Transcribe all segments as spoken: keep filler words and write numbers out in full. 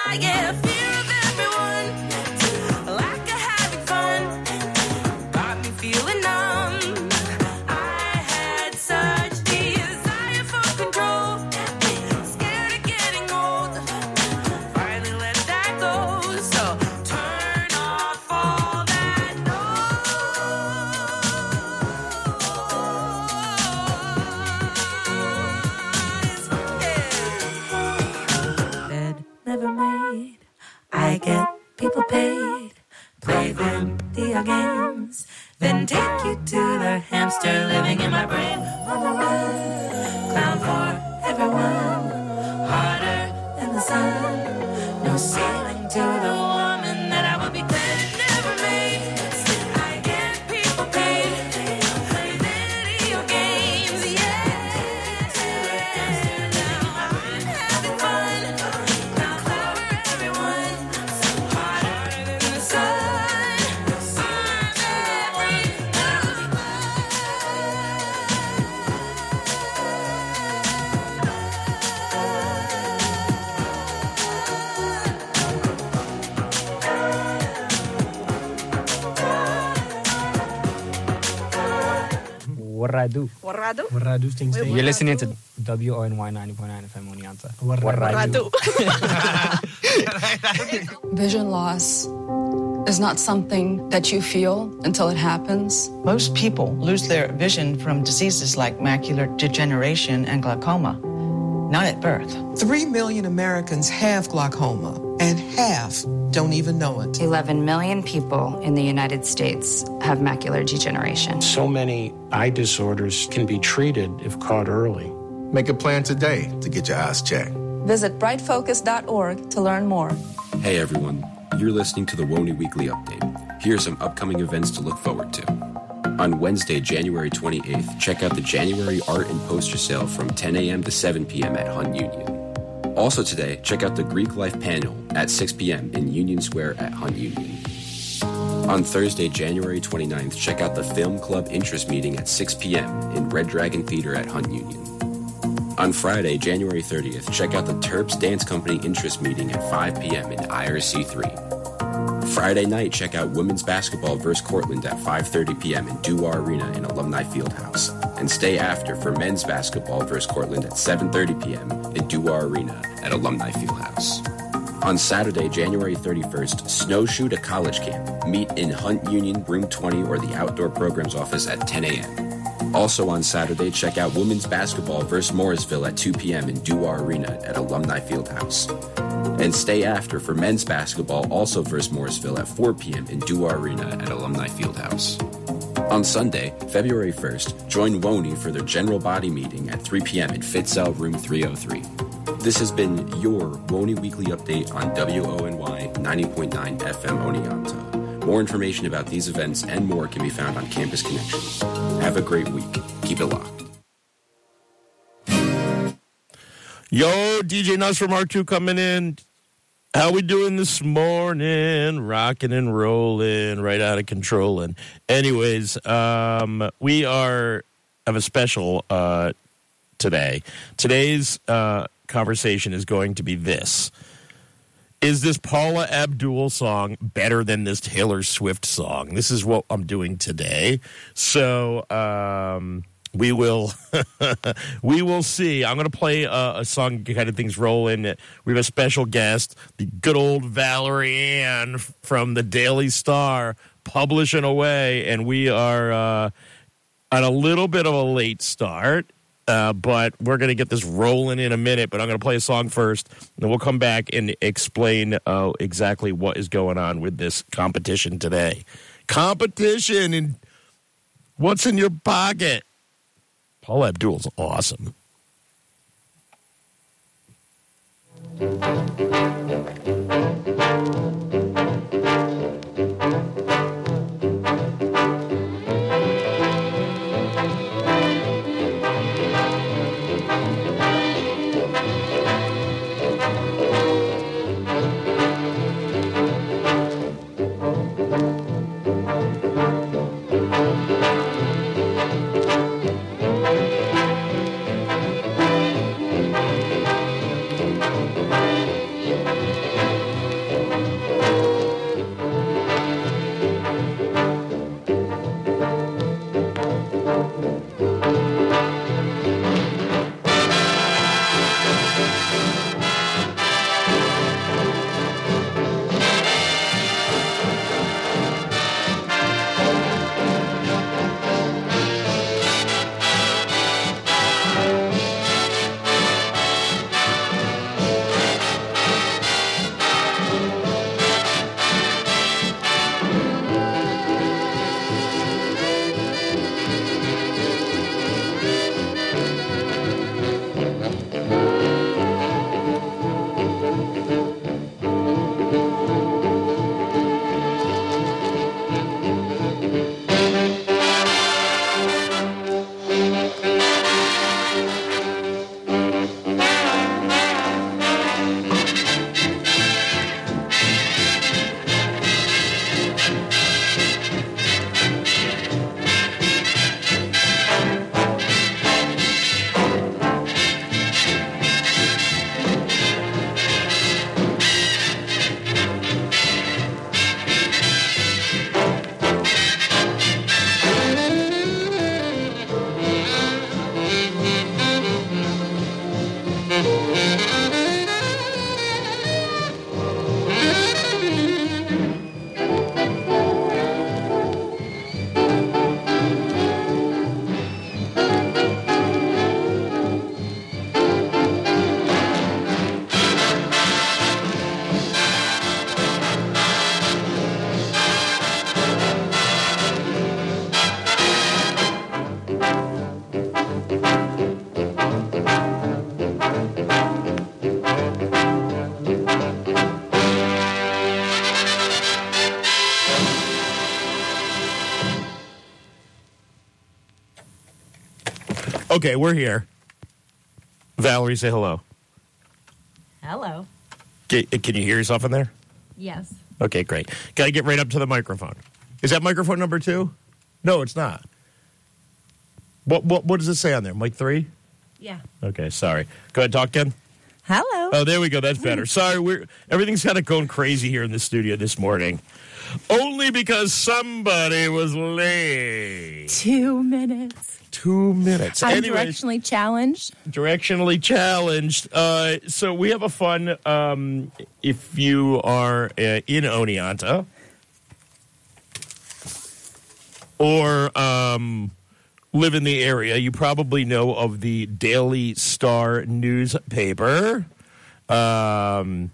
yeah, fear of everyone. Lack of having fun got me feeling numb. I had such desire for control, scared of getting old. Finally let that go. So turn off all that noise. Yeah. Bed never made. I get people paid. Play video games. Then take you to the hamster living in my brain. On the run, clown for everyone. Harder than the sun. No ceiling to the woman that I will be glad it never made. I get people paid. Play video games, yeah. I'm having fun. Clown for everyone. Harder than the sun. No ceiling to the woman that I will be Warradu. Warrado? Warradu things. You're listening to W O N Y ninety point nine F M Oneonta. Warrado. Vision loss is not something that you feel until it happens. Most people lose their vision from diseases like macular degeneration and glaucoma, not at birth. Three million Americans have glaucoma, and half don't even know it. eleven million people in the United States have macular degeneration. So many eye disorders can be treated if caught early. Make a plan today to get your eyes checked. Visit bright focus dot org to learn more. Hey everyone, you're listening to the W O N Y Weekly Update. Here are some upcoming events to look forward to. On Wednesday, January twenty-eighth, check out the January art and poster sale from ten a.m. to seven p.m. at Hunt Union. Also today, check out the Greek Life panel at six p.m. in Union Square at Hunt Union. On Thursday, January twenty-ninth, check out the Film Club Interest Meeting at six p.m. in Red Dragon Theater at Hunt Union. On Friday, January thirtieth, check out the Terps Dance Company Interest Meeting at five p.m. in I R C three. Friday night, check out women's basketball versus Cortland at five thirty p.m. in Duar Arena in Alumni Fieldhouse. And stay after for men's basketball versus Cortland at seven thirty p.m. in Duar Arena at Alumni Fieldhouse. On Saturday, January thirty-first, snowshoe to college camp. Meet in Hunt Union, room twenty, or the Outdoor Programs Office at ten a.m. Also on Saturday, check out women's basketball versus Morrisville at two p.m. in Duar Arena at Alumni Fieldhouse. And stay after for men's basketball, also versus Morrisville at four p.m. in Duar Arena at Alumni Fieldhouse. On Sunday, February first, join W O N Y for their general body meeting at three p.m. in Fitzell Room three oh three. This has been your W O N Y Weekly Update on W O N Y ninety point nine F M Oneonta. More information about these events and more can be found on Campus Connections. Have a great week. Keep it locked. Yo, D J Nuts from R two coming in. How we doing this morning? Rocking and rolling, right out of control. And anyways, um, we are have a special uh, today. Today's uh, conversation is going to be this. Is this Paula Abdul song better than this Taylor Swift song? This is what I'm doing today. So um, we will we will see. I'm going to play a, a song, kind of things rolling. We have a special guest, the good old Valerie Ann from the Daily Star, publishing away, and we are uh, on a little bit of a late start. Uh, but we're going to get this rolling in a minute, but I'm going to play a song first, and then we'll come back and explain uh, exactly what is going on with this competition today. Competition, and what's in your pocket? Paul Abdul's awesome. Okay, we're here. Valerie, say hello. Hello. Can, can you hear yourself in there? Yes. Okay, great. Got to get right up to the microphone. Is that microphone number two? No, it's not. What what what does it say on there? Mic three? Yeah. Okay, sorry. Go ahead, talk, Ken. Hello. Oh, there we go. That's better. Sorry, we're everything's kind of going crazy here in the studio this morning. Only because somebody was late. Two minutes. Two minutes. I'm Anyways, directionally challenged. Directionally challenged. Uh, so we have a fun, um, if you are uh, in Oneonta or um, live in the area, you probably know of the Daily Star newspaper. Um,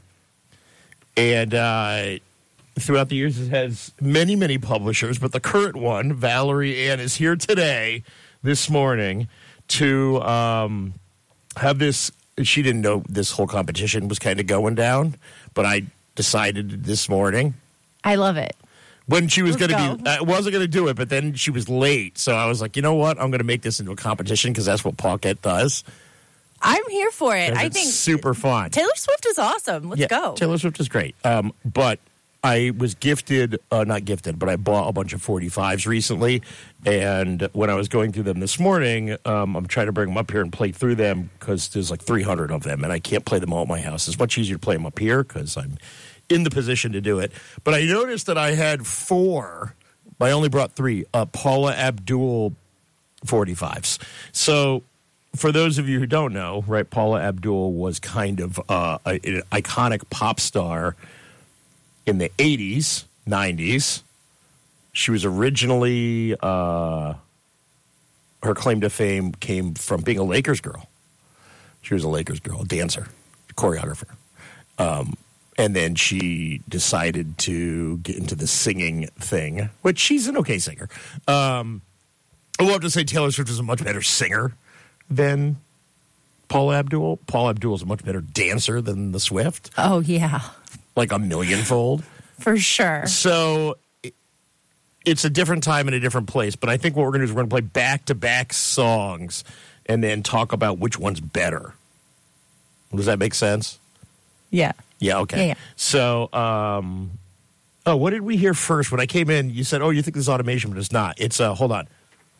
and uh, throughout the years, it has many, many publishers, but the current one, Valerie Ann, is here today, this morning, to um, have this. She didn't know this whole competition was kind of going down, but I decided this morning. I love it. When she was Let's going to be, I wasn't going to do it, but then she was late. So I was like, you know what? I'm going to make this into a competition because that's what Paulette does. I'm here for it. I It's think super fun. Taylor Swift is awesome. Let's Yeah, go. Taylor Swift is great. Um, but I was gifted, uh, not gifted, but I bought a bunch of forty-fives recently. And when I was going through them this morning, um, I'm trying to bring them up here and play through them because there's like three hundred of them, and I can't play them all at my house. It's much easier to play them up here because I'm in the position to do it. But I noticed that I had four, but I only brought three, uh, Paula Abdul forty-fives. So for those of you who don't know, right, Paula Abdul was kind of uh, a, an iconic pop star in the eighties, nineties. She was originally, uh, her claim to fame came from being a Lakers girl. She was a Lakers girl, a dancer, a choreographer. Um, and then she decided to get into the singing thing, which she's an okay singer. Um, I will have to say Taylor Swift is a much better singer than Paula Abdul. Paula Abdul is a much better dancer than the Swift. Oh, yeah. Like a millionfold. For sure. So it, it's a different time and a different place. But I think what we're going to do is we're going to play back-to-back songs and then talk about which one's better. Does that make sense? Yeah. Yeah, okay. Yeah, yeah. So, um, oh, what did we hear first? When I came in, you said, oh, you think this is automation, but it's not. It's, uh, hold on.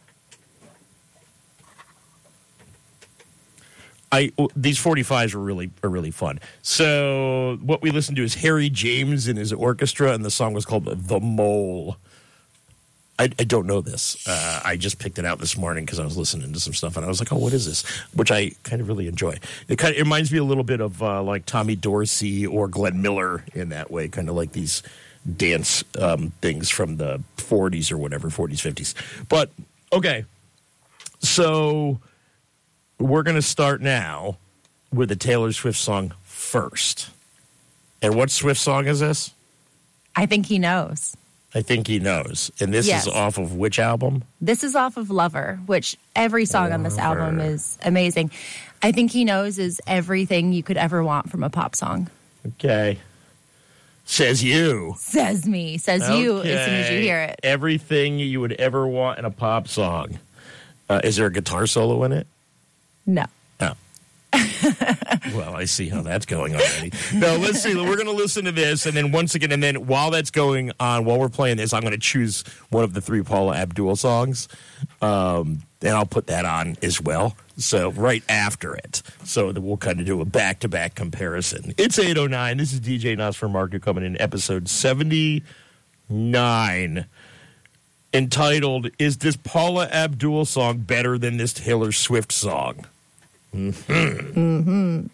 I, these forty-fives are really are really fun. So what we listened to is Harry James and his orchestra, and the song was called "The Mole." I, I don't know this. Uh, I just picked it out this morning because I was listening to some stuff, and I was like, "Oh, what is this?" Which I kind of really enjoy. It kind of it reminds me a little bit of uh, like Tommy Dorsey or Glenn Miller in that way, kind of like these dance um, things from the forties or whatever, forties, fifties. But okay, so we're going to start now with the Taylor Swift song first. And what Swift song is this? I Think He Knows. I Think He Knows. And this Yes. is off of which album? This is off of Lover, which every song on this album Lover. is amazing. I Think He Knows is everything you could ever want from a pop song. Okay. Says you. Says me. Says you as soon as you Okay. hear it. Everything you would ever want in a pop song. Uh, is there a guitar solo in it? No. Oh. Well, I see how that's going already. No, let's see. We're going to listen to this, and then once again, and then while that's going on, while we're playing this, I'm going to choose one of the three Paula Abdul songs, um, and I'll put that on as well. So right after it, so that we'll kind of do a back-to-back comparison. It's eight oh nine. This is D J Nas for Marco coming in, episode seventy-nine. Entitled, Is This Paula Abdul Song Better Than This Taylor Swift Song? Mm-hmm. Mm-hmm.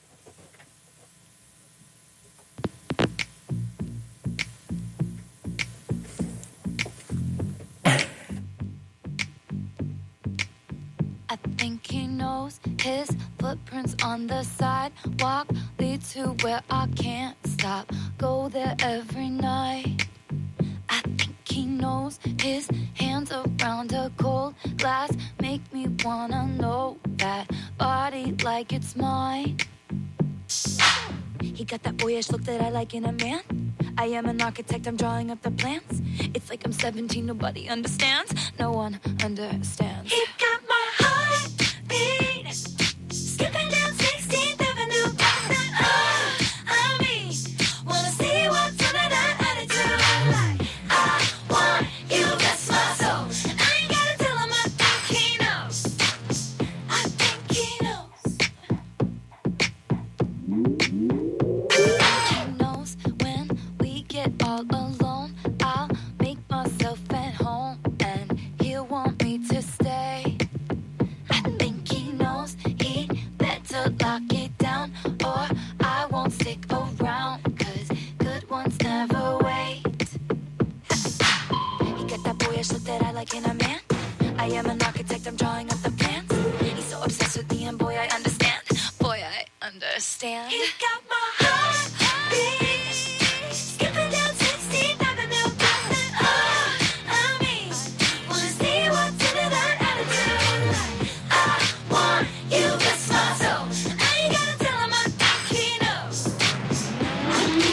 I think he knows his footprints on the sidewalk lead to where I can't stop. Go there every night. I think he knows his hands around a cold glass make me wanna know that body like it's mine. He got that boyish look that I like in a man. I am an architect, I'm drawing up the plans. It's like I'm seventeen, nobody understands. No one understands. He got my heart around, cause good ones never wait. He got that boyish look that I like in a man. I am an architect, I'm drawing up the plans. He's so obsessed with me and boy I understand. Boy I understand. He got my heart beat, skipping down sixteenth Avenue, dancing on me. Wanna see what's in that attitude. I want you to smile, so I ain't gotta tell him I think he knows. I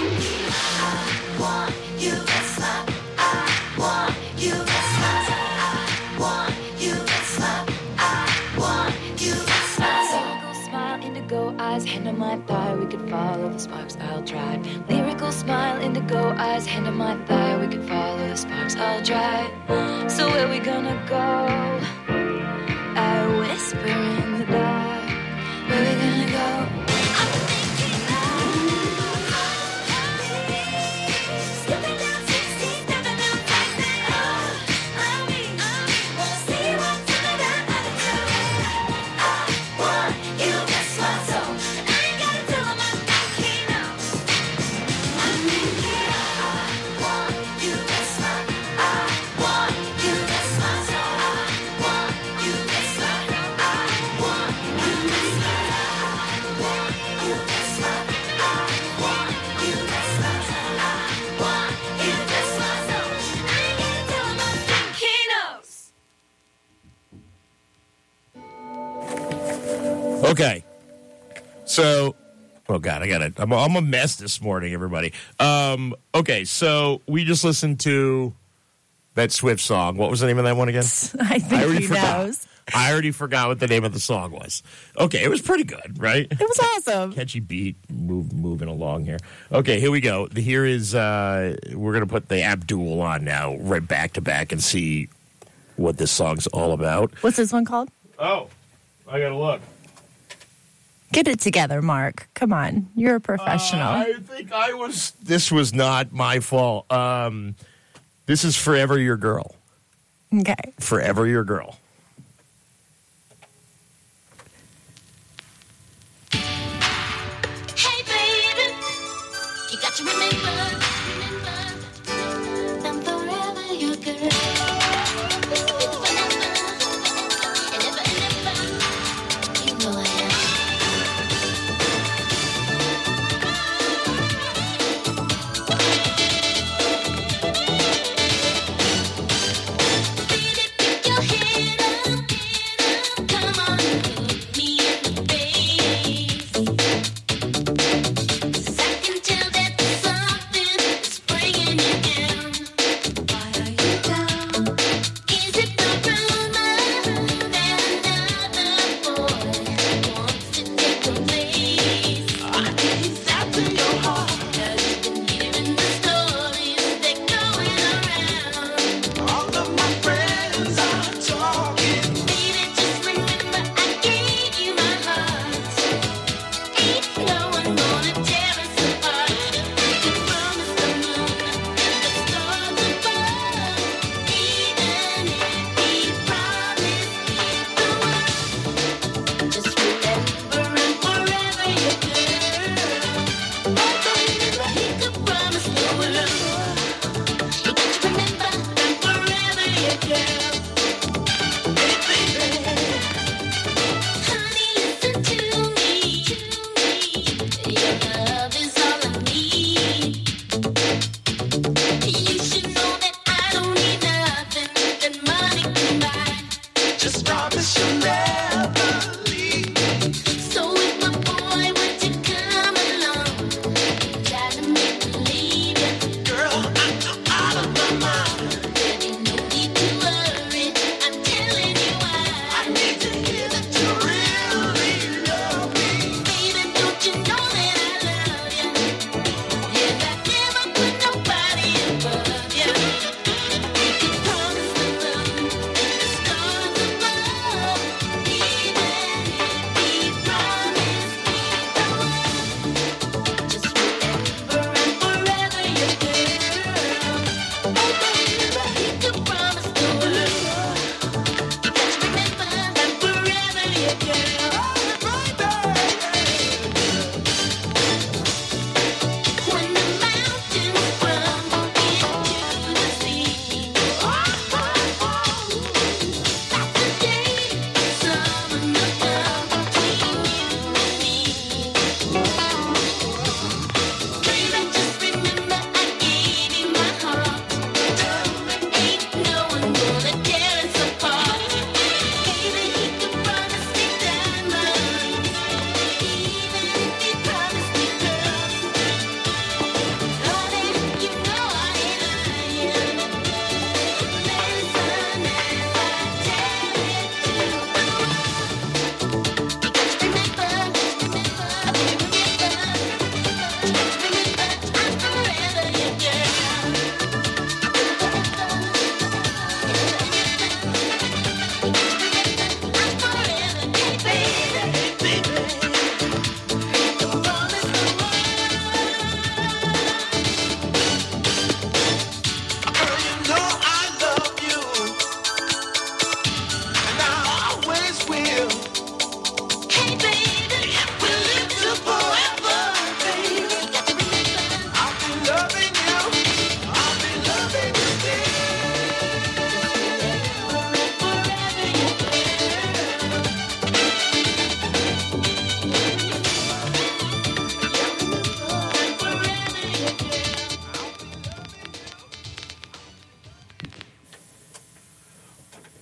want you to smile. I want you to smile. I want you to smile. I want you to smile. Lyrical smile, indigo eyes, hand on my thigh. We could follow the sparks, I'll drive. Lyrical smile, indigo eyes, hand on my thigh. We could follow the sparks, I'll drive. So where we gonna go? I whisper in the dark. Where we gonna go? I'm thinking skipping down sixteenth Avenue, dancing on me. Wanna see what's in that attitude. I want you to smile, so I ain't gotta tell him I think he knows. I'm thinking I want you to smile. I want you to smile, so I want you to smile. I want you to smile. I want you to smile. I want you to smile. I want you to smile, so I ain't gotta tell him I think he knows. Okay. So, oh God, I got it. I'm, I'm a mess this morning, everybody. Um, okay, so we just listened to that Swift song. What was the name of that one again? I think I already he forgot. knows. I already forgot what the name of the song was. Okay, it was pretty good, right? It was awesome. Catchy beat, move, moving along here. Okay, here we go. Here is, uh, we're going to put the Abdul on now, right back to back, and see what this song's all about. What's this one called? Oh, I got to look. Get it together, Mark. Come on. You're a professional. Uh, I think I was, this was not my fault. Um, this is Forever Your Girl. Okay. Forever Your Girl. Hey baby, you got to remember, remember, I'm forever your girl. Forever, and ever, and ever, you know I am. Baby, pick your head up, come on, look me in the face. I can tell that there's something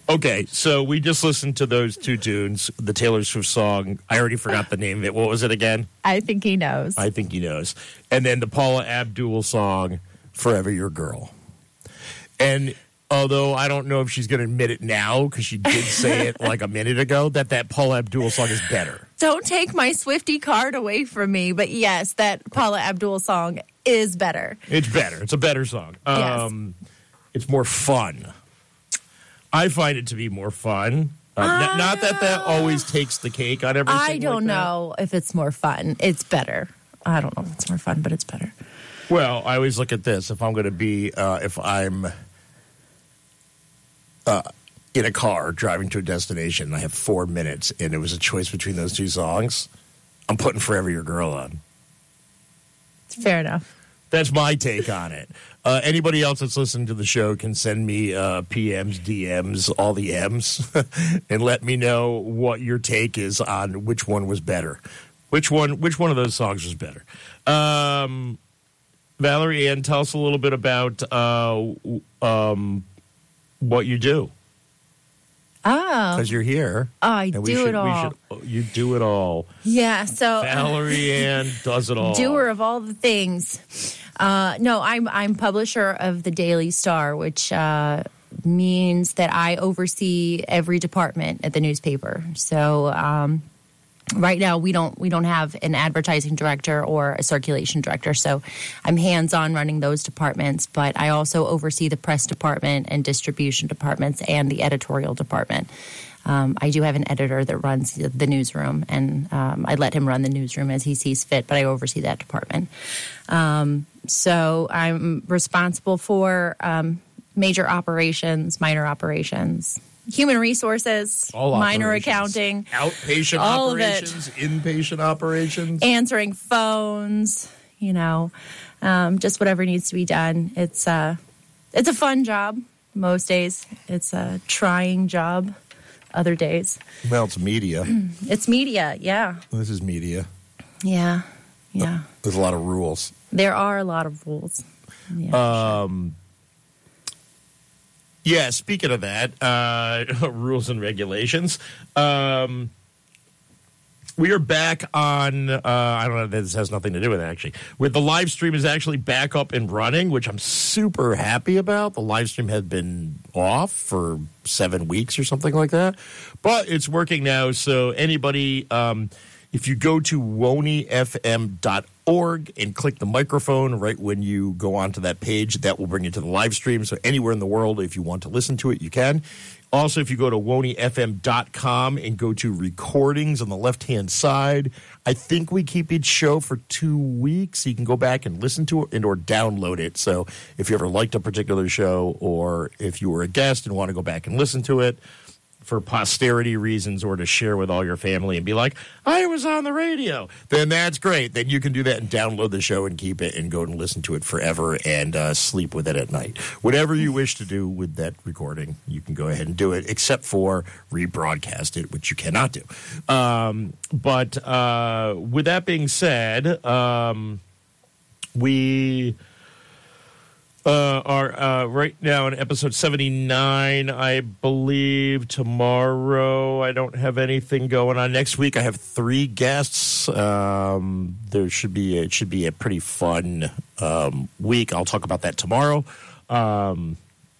Okay, so we just listened to those two tunes, the Taylor Swift song. I already forgot the name of it. What was it again? I Think He Knows. I Think He Knows. And then the Paula Abdul song, Forever Your Girl. And although I don't know if she's going to admit it now, because she did say it like a minute ago, that that Paula Abdul song is better. Don't take my Swiftie card away from me, but yes, that Paula Abdul song is better. It's better. It's a better song. Yes. Um, it's more fun. I find it to be more fun. Uh, n- not that that always takes the cake on everything. I don't like that. know if it's more fun. It's better. I don't know if it's more fun, but it's better. Well, I always look at this. If I'm going to be, uh, if I'm uh, in a car driving to a destination, and I have four minutes, and it was a choice between those two songs, I'm putting Forever Your Girl on. Fair enough. That's my take on it. Uh, anybody else that's listening to the show can send me uh, P Ms, D Ms, all the M's, and let me know what your take is on which one was better. Which one? Which one of those songs was better? Um, Valerie Ann, tell us a little bit about uh, um, what you do. Oh, because you're here. Oh, I and we do should, it all. We should, you do it all. Yeah. So Valerie Ann does it all. Doer of all the things. Uh, no, I'm I'm publisher of the Daily Star, which uh, means that I oversee every department at the newspaper. So um, right now we don't we don't have an advertising director or a circulation director. So I'm hands-on running those departments, but I also oversee the press department and distribution departments and the editorial department. Um, I do have an editor that runs the newsroom, and um, I let him run the newsroom as he sees fit, but I oversee that department. Um, so I'm responsible for um, major operations, minor operations, human resources, All minor operations. accounting, outpatient all operations, inpatient operations, answering phones, you know, um, just whatever needs to be done. It's, uh, it's a fun job most days. It's a trying job other days. Well, it's media. It's media, yeah. This is media. Yeah, yeah. There's a lot of rules. There are a lot of rules. Yeah, um, yeah, speaking of that, uh, rules and regulations, um, we are back on, uh, I don't know, this has nothing to do with it, actually. With the live stream is actually back up and running, which I'm super happy about. The live stream had been off for seven weeks or something like that. But it's working now, so anybody, um, if you go to woney f m dot org and click the microphone right when you go onto that page, that will bring you to the live stream. So anywhere in the world, if you want to listen to it, you can. Also, if you go to woney f m dot com and go to recordings on the left-hand side, I think we keep each show for two weeks. You can go back and listen to it and or download it. So if you ever liked a particular show, or if you were a guest and want to go back and listen to it for posterity reasons, or to share with all your family and be like, I was on the radio, then that's great. Then you can do that and download the show and keep it and go and listen to it forever and uh, sleep with it at night. Whatever you wish to do with that recording, you can go ahead and do it, except for rebroadcast it, which you cannot do. Um, but uh, with that being said, um, we... Uh, are uh, right now in episode seventy-nine, I believe. Tomorrow, I don't have anything going on. Next week, I have three guests. Um, there should be a, it should be a pretty fun um, week. I'll talk about that tomorrow. Um,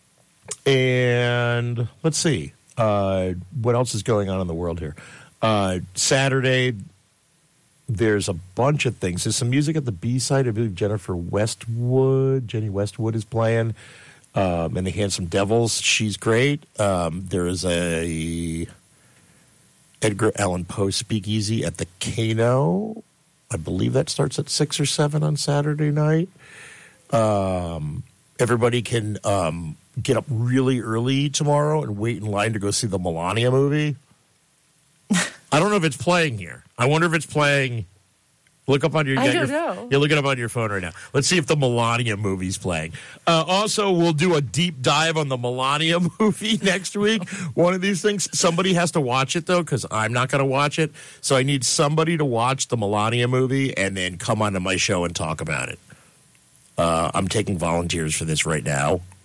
and let's see uh, what else is going on in the world here. Uh, Saturday. There's a bunch of things. There's some music at the B-side. I believe Jennifer Westwood, Jenny Westwood is playing. Um, and the Handsome Devils. She's great. Um, there is a Edgar Allan Poe speakeasy at the Kano. I believe that starts at six or seven on Saturday night. Um, everybody can um, get up really early tomorrow and wait in line to go see the Melania movie. I don't know if it's playing here. I wonder if it's playing. Look up on your. I your, don't know. You're looking up on your phone right now. Let's see if the Melania movie's playing. Uh, also, we'll do a deep dive on the Melania movie next week. One of these things. Somebody has to watch it, though, because I'm not going to watch it. So I need somebody to watch the Melania movie and then come onto my show and talk about it. Uh, I'm taking volunteers for this right now.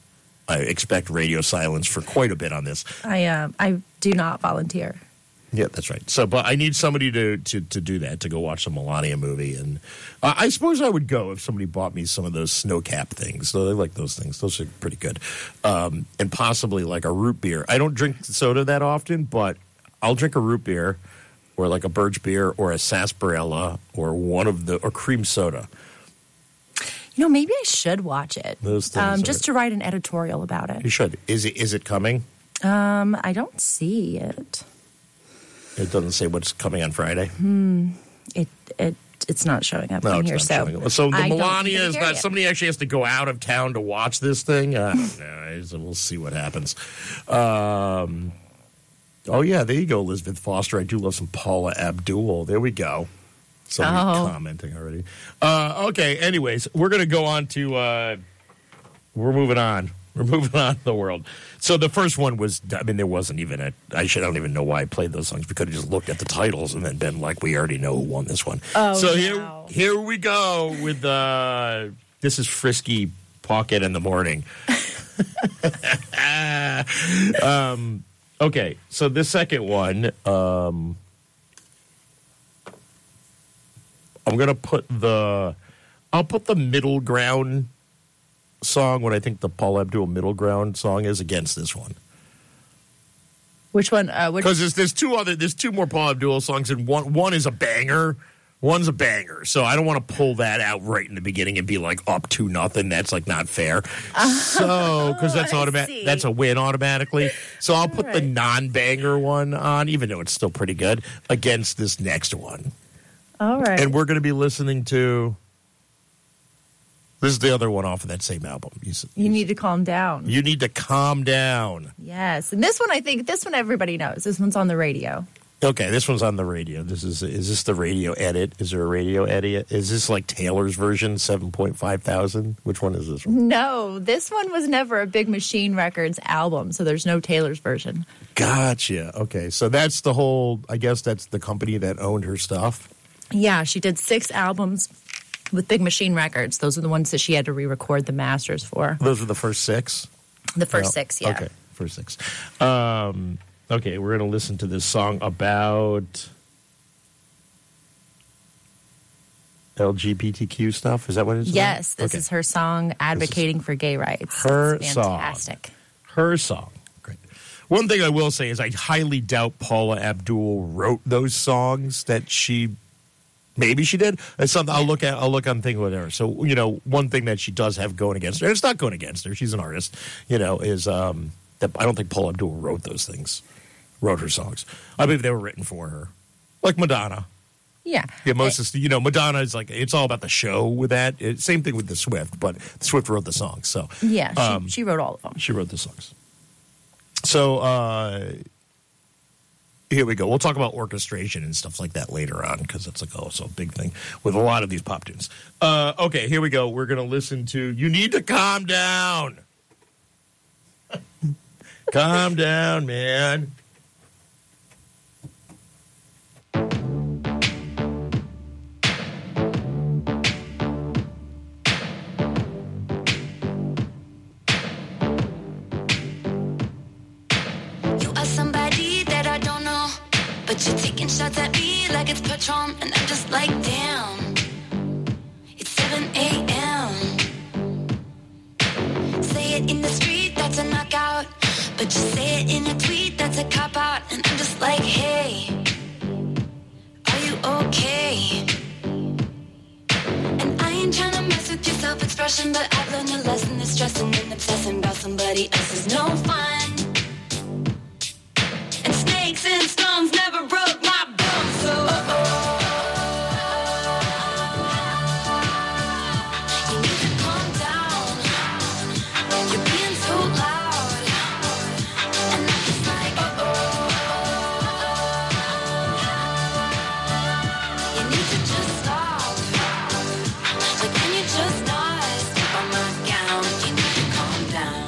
I expect radio silence for quite a bit on this. I uh, I do not volunteer. Yeah, that's right. So, but I need somebody to, to, to do that, to go watch the Melania movie. And uh, I suppose I would go if somebody bought me some of those snow cap things. So I like those things. Those are pretty good. Um, and possibly like a root beer. I don't drink soda that often, but I'll drink a root beer or like a birch beer or a sarsaparilla or one of the, or cream soda. You know, maybe I should watch it. Those things um, are- just to write an editorial about it. You should. Is it, is it coming? Um, I don't see it. It doesn't say what's coming on Friday. Hmm. It it it's not showing up No, on it's here. not So, showing up. So the I don't Melania even is carry not. it. Somebody actually has to go out of town to watch this thing. I don't know. So we'll see what happens. Um, oh yeah, there you go, Elizabeth Foster. I do love some Paula Abdul. There we go. Somebody Oh. commenting already. Uh, okay. Anyways, we're going to go on to. Uh, we're moving on. We're moving on in the world. So the first one was, I mean, there wasn't even a, I should, I don't even know why I played those songs. We could have just looked at the titles and then been like, we already know who won this one. Oh, so no. here, here we go with, uh, this is Frisky Pocket in the Morning. um, okay, so the second one, um, I'm going to put the, I'll put the middle ground song, what I think the Paula Abdul middle ground song is, against this one. Which one? Uh, which? Because there's, there's two other, there's two more Paula Abdul songs, and one one is a banger, one's a banger. So I don't want to pull that out right in the beginning and be like up to nothing. That's like not fair. So because that's I automatic, see. that's a win automatically. So I'll put the right. non-banger one on, even though it's still pretty good, against this next one. All right. And we're going to be listening to. This is the other one off of that same album. You, You need to calm down. you need to calm down. Yes, and this one I think this one everybody knows. This one's on the radio. Okay, this one's on the radio. This is is this the radio edit? Is there a radio edit? Is this like Taylor's version, seven point five thousand? Which one is this one? No, this one was never a Big Machine Records album, so there's no Taylor's version. Gotcha. Okay, so that's the whole. I guess that's the company that owned her stuff. Yeah, she did six albums with Big Machine Records. Those are the ones that she had to re-record the masters for. Those were the first six. The first No. six, yeah. Okay, first six. Um, okay, we're going to listen to this song about L G B T Q stuff. Is that what it is? Yes, this Okay. is her song advocating for gay rights. Her It's song. fantastic. Her song. Great. One thing I will say is I highly doubt Paula Abdul wrote those songs that she. Maybe she did. It's something I'll look at. I'll look on thing with her. So you know, one thing that she does have going against her, and it's not going against her. She's an artist. You know, is um, that I don't think Paula Abdul wrote those things, wrote her songs. I believe they were written for her, like Madonna. Yeah. Yeah, most of, you know, Madonna is like it's all about the show with that. It, same thing with the Swift, but Swift wrote the songs. So Yeah, she, um, she wrote all of them. she wrote the songs. So uh, here we go. We'll talk about orchestration and stuff like that later on because it's like, oh, so a big thing with a lot of these pop tunes. Uh, okay, here we go. We're going to listen to You Need to Calm Down. Calm down, man. You are somebody that I don't know, but you're taking shots at me like it's Patron, and I'm just like, damn. It's seven a.m. Say it in the street, that's a knockout, but you say it in a tweet, that's a cop-out, and I'm just like, hey, are you okay? And I ain't trying to mess with your self-expression, but I've learned a lesson that stressing and obsessing about somebody else is no fun. And snakes and stones never broke my bones, so you need to calm down. You're being so loud, and I'm just like, you need to just stop. Like, can you just not step on my gown? You need to calm down.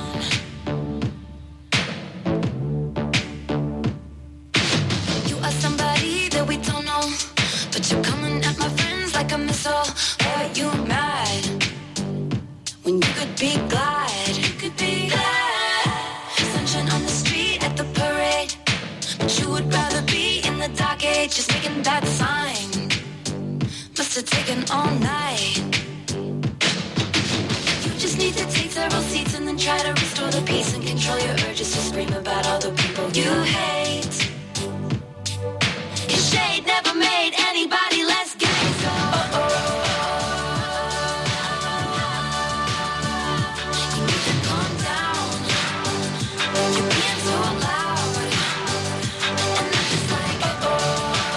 You are somebody that we don't know, but you're coming at my friends like a missile. Why are you mad when you could be glad? You could be glad. all night. You just need to take several seats and then try to restore the peace and control your urges to scream about all the people you hate. 'Cause shade never made anybody less gay, so oh, oh. You need to calm down. You're being so loud. And I'm just like, oh, oh.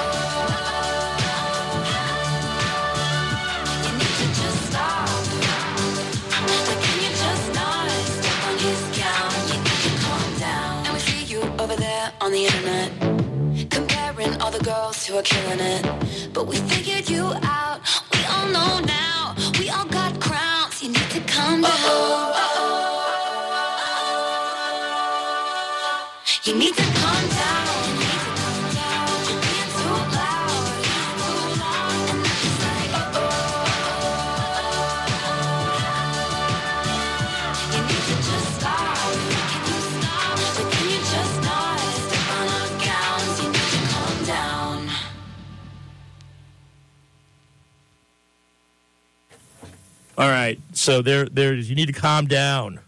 You need to just stop. Like, can you just not step on his gown? You need to calm down. And we see you over there on the internet, comparing all the girls who are killing it. But we figured you out. We all know now. We all got crowns. You need to calm down. Uh-oh, uh-oh. You need to calm down. You need to calm down. You're being too loud. And I'm just like, uh-oh. You need to just stop. Can you stop? But can you just not step on our gowns? You need to calm down. All right, so there, there's. You need to calm down,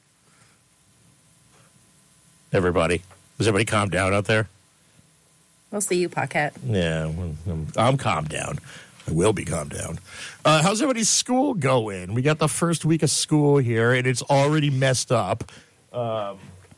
everybody. Does everybody calm down out there? We'll see you, Pocket. Yeah, well, I'm, I'm calmed down. I will be calmed down. Uh, how's everybody's school going? We got the first week of school here, and it's already messed up. Um,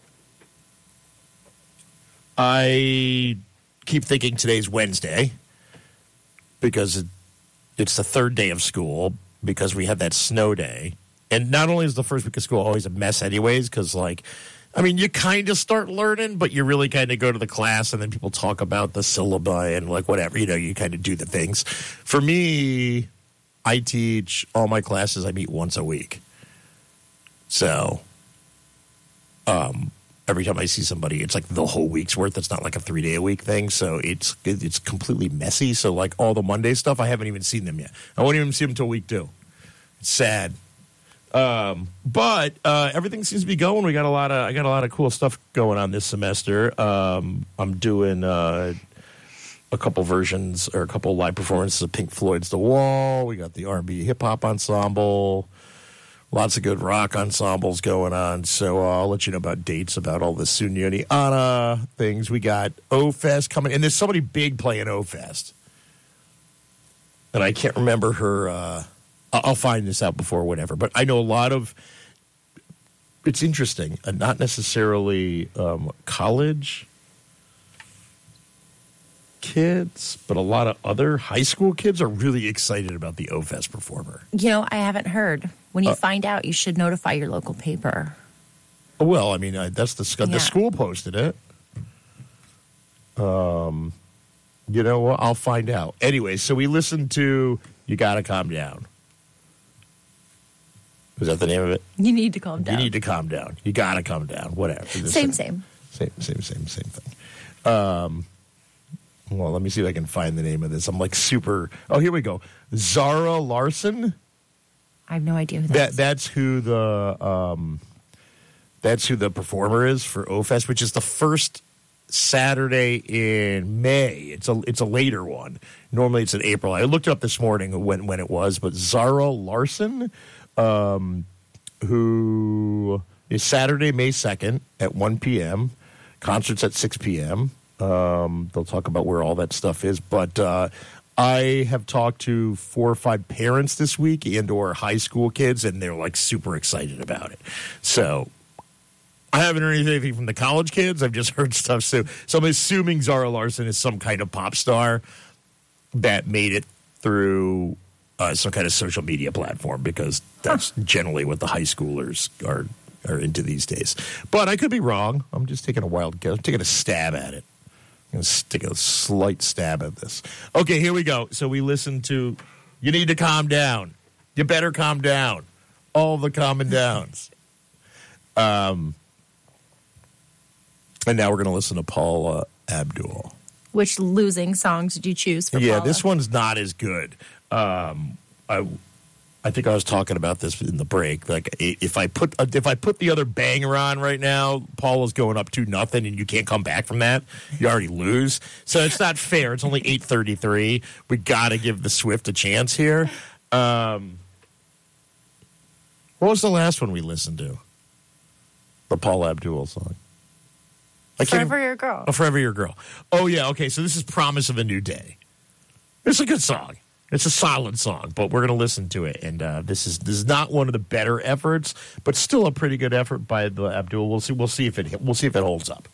I keep thinking today's Wednesday because it, it's the third day of school because we had that snow day. And not only is the first week of school always a mess anyways, because, like, I mean, you kind of start learning, but you really kind of go to the class and then people talk about the syllabi and, like, whatever. You know, you kind of do the things. For me, I teach all my classes. I meet once a week. So, um, every time I see somebody, it's like the whole week's worth. It's not like a three-day-a-week thing. So it's it's completely messy. So, like, all the Monday stuff, I haven't even seen them yet. I won't even see them until week two. It's sad. Um, but uh, everything seems to be going. We got a lot of I got a lot of cool stuff going on this semester. Um, I'm doing uh, a couple versions or a couple live performances of Pink Floyd's The Wall. We got the R and B hip hop ensemble. Lots of good rock ensembles going on. So uh, I'll let you know about dates about all the Sunyoni Anna things. We got O-Fest coming, and there's somebody big playing O-Fest, and I can't remember her. Uh, I'll find this out before whatever, but I know a lot of, it's interesting, uh, not necessarily um, college kids, but a lot of other high school kids are really excited about the O-Fest performer. You know, I haven't heard. When you Uh, find out, you should notify your local paper. Well, I mean, uh, that's the, the Yeah. school posted it. Um, you know what? I'll find out. Anyway, so we listened to You Gotta Calm Down. Is that the name of it? You need to calm down. You need to calm down. You gotta calm down. Whatever. Same, same. Same, same, same, same thing. Um, well, let me see if I can find the name of this. I'm like super. Oh, here we go. Zara Larson. I have no idea who that, That is. that's who the um, that's who the performer is for O-Fest, which is the first Saturday in May. It's a it's a later one. Normally it's in April. I looked it up this morning when when it was, but Zara Larson. Um, who is Saturday, May second at one p.m. Concerts at six p.m. Um, they'll talk about where all that stuff is. But uh, I have talked to four or five parents this week and or high school kids, and they're, like, super excited about it. So I haven't heard anything from the college kids. I've just heard stuff. So, so I'm assuming Zara Larson is some kind of pop star that made it through Uh, some kind of social media platform, because that's huh. generally what the high schoolers are are into these days. But I could be wrong. I'm just taking a wild guess. I'm taking a stab at it. I'm going to take a slight stab at this. Okay, here we go. So we listened to You Need to Calm Down. You better calm down. All the calming downs. Um, and now we're going to listen to Paula Abdul. Which losing songs did you choose for Yeah, Paula? this one's not as good. Um, I, I think I was talking about this in the break. Like, if I put if I put the other banger on right now, Paula's going up two nothing, and you can't come back from that. You already lose, so it's not fair. It's only eight thirty three. We got to give the Swift a chance here. Um, what was the last one we listened to? The Paula Abdul song. I can't, Forever Your Girl. Oh, Forever Your Girl. Oh yeah, okay. So this is Promise of a New Day. It's a good song. It's a solid song, but we're going to listen to it. And uh, this is this is not one of the better efforts, but still a pretty good effort by the Abdul. We'll see. We'll see if it. We'll see if it holds up.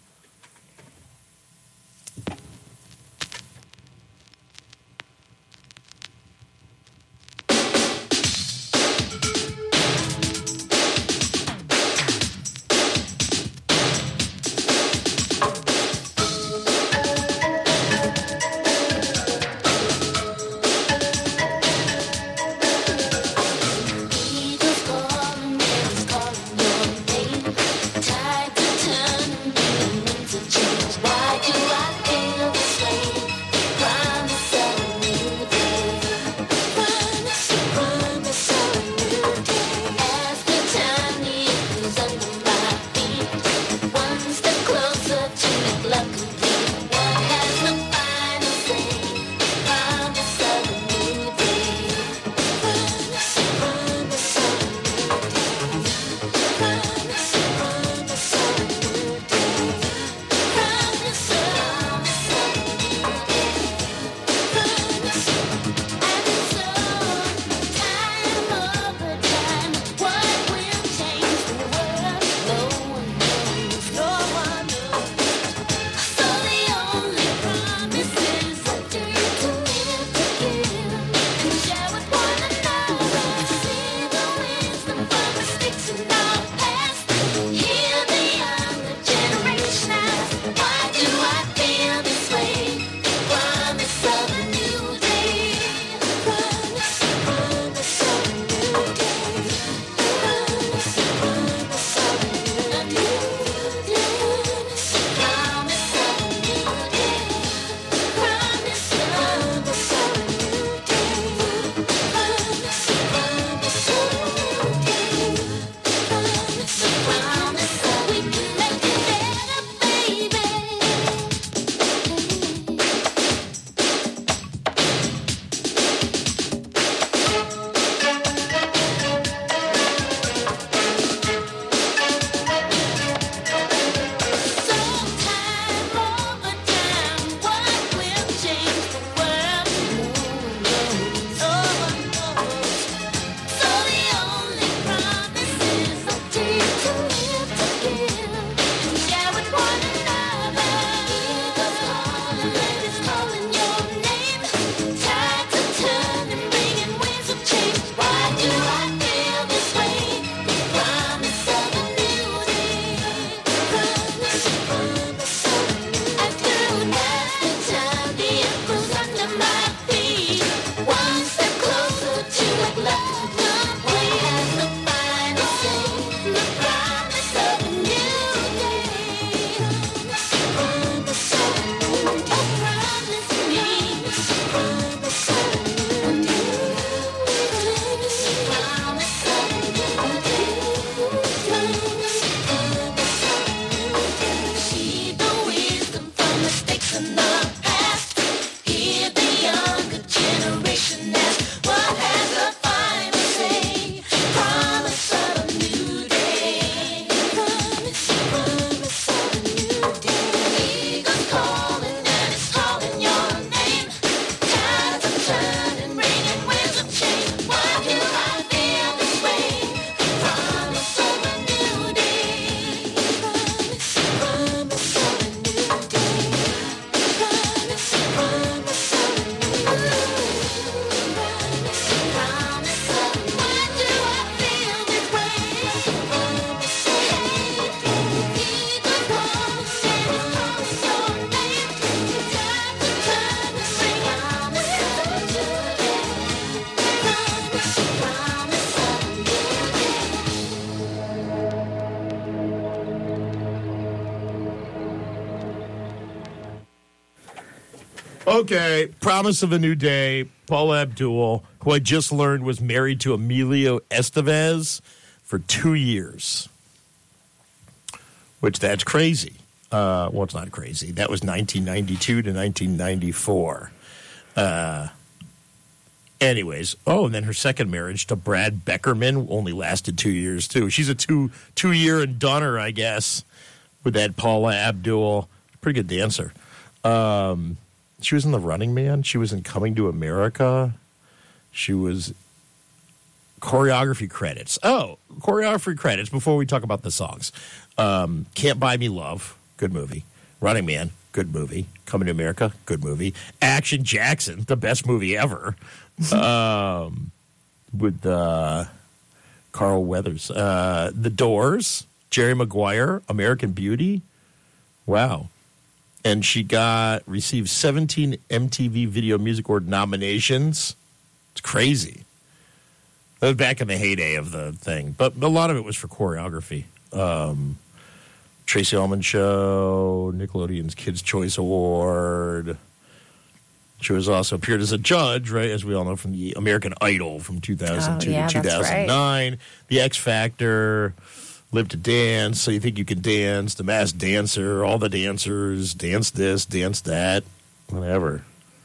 Okay, Promise of a New Day, Paula Abdul. who I just learned was married to Emilio Estevez for two years. Which, that's crazy. Uh, well, it's not crazy. That was nineteen ninety-two to nineteen ninety-four. Uh, anyways, oh, and then her second marriage to Brad Beckerman only lasted two years, too. She's a two, two-year and doneer, I guess, with that Paula Abdul. Pretty good dancer. Um, she was in The Running Man. She was in Coming to America. She was choreography credits. Oh, choreography credits before we talk about the songs. Um, Can't Buy Me Love, good movie. Running Man, good movie. Coming to America, good movie. Action Jackson, the best movie ever. um, with uh, Carl Weathers. Uh, The Doors, Jerry Maguire, American Beauty. Wow. And she got received seventeen M T V Video Music Award nominations. It's crazy. That was back in the heyday of the thing. But a lot of it was for choreography. Um, Tracy Ullman Show, Nickelodeon's Kids' Choice Award. She was also appeared as a judge, right, as we all know, from the American Idol from two thousand two oh, yeah, to two thousand nine. Right. The X Factor, Live to Dance, So You Think You Can Dance, The Masked Dancer, All the Dancers, Dance This, Dance That, whatever.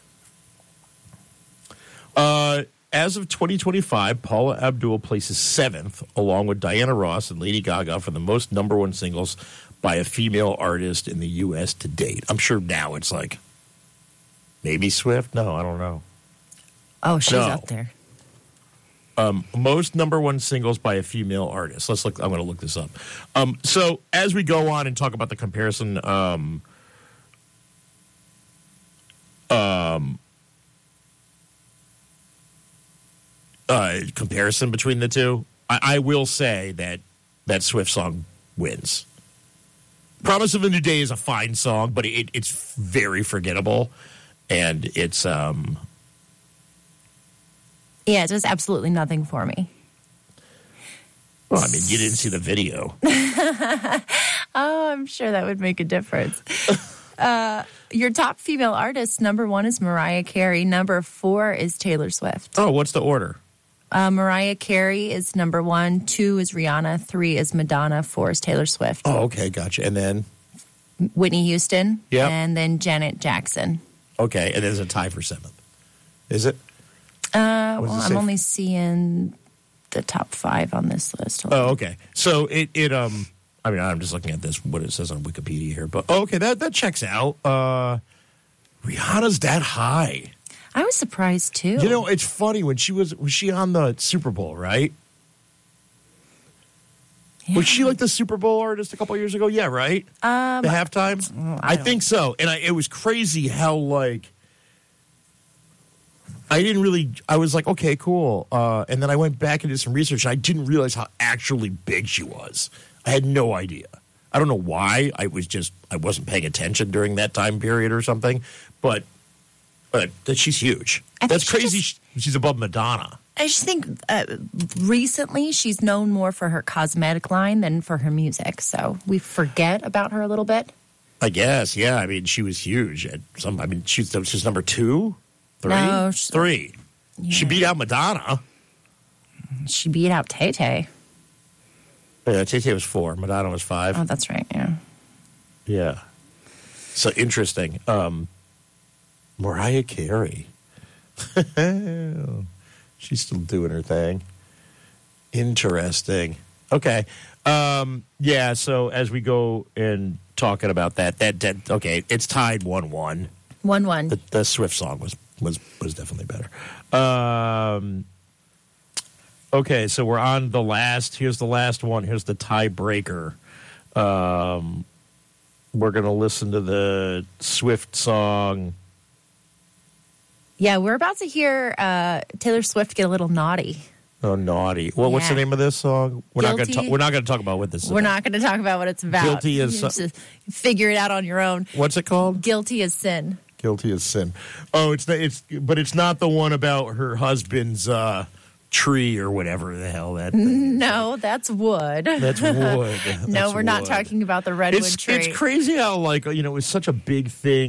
Uh... As of twenty twenty-five, Paula Abdul places seventh, along with Diana Ross and Lady Gaga, for the most number one singles by a female artist in the U S to date. I'm sure now it's like, maybe Swift? No, I don't know. Oh, she's no. up there. Um, most number one singles by a female artist. Let's look. I'm going to look this up. Um, so as we go on and talk about the comparison, um, um, Uh, comparison between the two, I, I will say that that Swift song wins. Promise of a New Day is a fine song, but it, it's very forgettable, and it's um. Yeah, it does absolutely nothing for me. Well, I mean, you didn't see the video. Oh, I'm sure that would make a difference. uh, your top female artist, number one is Mariah Carey. Number four is Taylor Swift. Oh, what's the order? Uh, Mariah Carey is number one. Two is Rihanna. Three is Madonna. Four is Taylor Swift. Oh, okay, gotcha. And then? Whitney Houston. Yeah. And then Janet Jackson. Okay, and there's a tie for seventh. Is it? Uh, well, I'm only seeing the top five on this list. Hold oh, on. okay. So it, it, um, I mean, I'm just looking at this, what it says on Wikipedia here. But, oh, okay, that, that checks out. Uh, Rihanna's that high. I was surprised, too. You know, it's funny. When she was, was she on the Super Bowl, right? Yeah. Was she like the Super Bowl artist a couple of years ago? Yeah, right? Um, the halftime? Oh, I, I think so. And I, it was crazy how, like, I didn't really, I was like, okay, cool. Uh, and then I went back and did some research, and I didn't realize how actually big she was. I had no idea. I don't know why. I was just, I wasn't paying attention during that time period or something. But, but that she's huge. I That's think she crazy. just- She's above Madonna. I just think uh, recently she's known more for her cosmetic line than for her music. So we forget about her a little bit. I guess, yeah. I mean, she was huge. At some, I mean, she's, she's number two, three, No, she- three. Yeah. She beat out Madonna. She beat out Tay Tay. Yeah, Tay Tay was four. Madonna was five. Oh, that's right. Yeah. Yeah. So interesting. Um, Mariah Carey. She's still doing her thing. Interesting. Okay. Um, yeah, so as we go and talking about that, that, that okay, it's tied one one. one one. The, the Swift song was, was, was definitely better. Um, okay, so we're on the last. Here's the last one. Here's the tiebreaker. Um, we're going to listen to the Swift song. Yeah, we're about to hear uh, Taylor Swift get a little naughty. Oh, naughty. Well, what's the Yeah. name of this song? We're not going to Guilty. talk. We're not going to talk about what this is. We're about. not going to talk about what it's about. Guilty as You just figure it out on your own. What's it called? Guilty as sin. Guilty as sin. Oh, it's the, it's but it's not the one about her husband's uh, tree or whatever the hell that. Thing. No, that's wood. That's wood. no, That's we're not wood. talking about the redwood It's tree. it's crazy how like you know it was such a big thing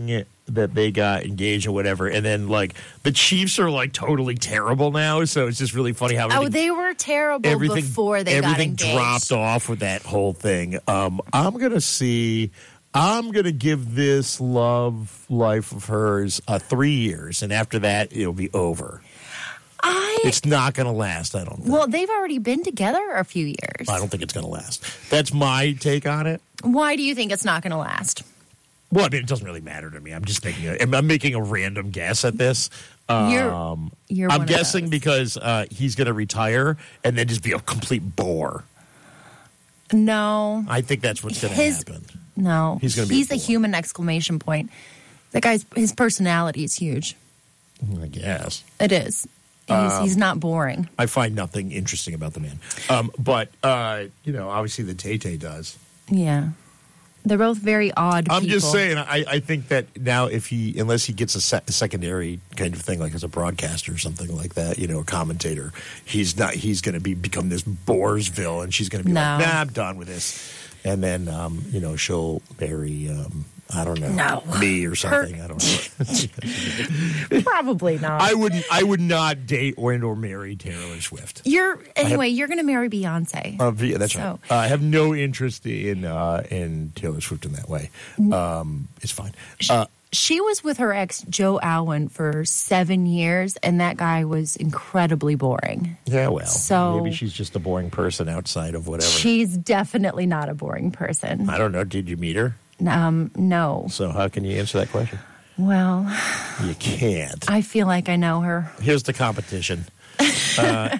that they got engaged or whatever, and then like the Chiefs are like totally terrible now. So it's just really funny how Oh, they were terrible everything before they got everything engaged. dropped off with that whole thing. Um, I'm gonna see. I'm gonna give this love life of hers uh, three years, and after that, it'll be over. I. It's not gonna last. I don't think. Well, they've already been together a few years. I don't think it's gonna last. That's my take on it. Why do you think it's not going to last? Well, I mean, it doesn't really matter to me. I'm just making a, I'm making a random guess at this. Um, You're- you're I'm one of guessing those. because uh, he's going to retire and then just be a complete bore. No. I think that's what's going to His- happen. No. He's gonna be He's a a human exclamation point. That guy's, his personality is huge. I guess. It is. He's, Um, he's not boring. I find nothing interesting about the man. Um, but, uh, you know, obviously the Tay-Tay does. Yeah. They're both very odd I'm people. just saying, I, I think that now if he, unless he gets a, se- a secondary kind of thing, like as a broadcaster or something like that, you know, a commentator, he's not, he's going to be become this Boresville, and she's going to be No. like, nah, I'm done with this. And then, um, you know, she'll marry, um, I don't know, No. me or something. I don't know. Probably not. I wouldn't, I would not date or, and or marry Taylor Swift. You're anyway. You're going to marry Beyonce. Uh, yeah, that's So- right. Uh, I have no interest in uh, in Taylor Swift in that way. Um, it's fine. Uh, She was with her ex Joe Alwyn for seven years, and that guy was incredibly boring. yeah, well, So- maybe she's just a boring person outside of whatever. She's definitely not a boring person. I don't know. Did you meet her? Um, no. So how can you answer that question? Well, You can't. I feel like I know her. Here's the competition. Uh,